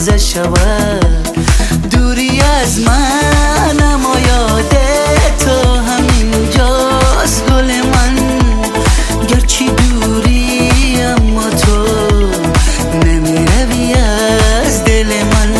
تازه شود. دوری از من اما یاد تو همینجاست گل من، گرچه دوری اما تو نمیروی از دل من.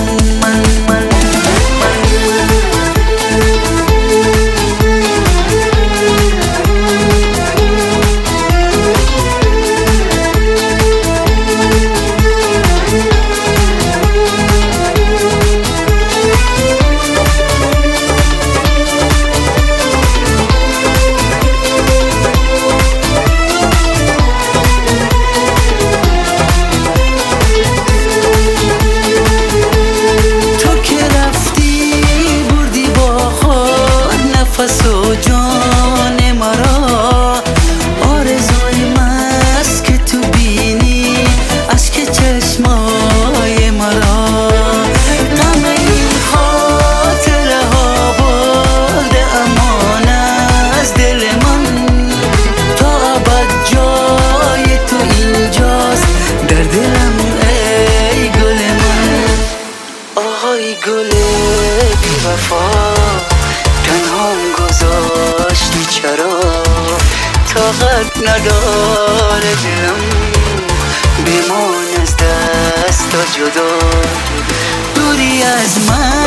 نفس و جان مرا آرزوی مست که تو بینی اشک چشمای مرا، غم این خاطره ها برده امان از دل من، تا ابد جای تو اینجاست در دلم ای گل من. آهای گل بی وفا تنهام گذاشتی چرا، طاقت نداره دلم بمان از دست جدا. دوری از من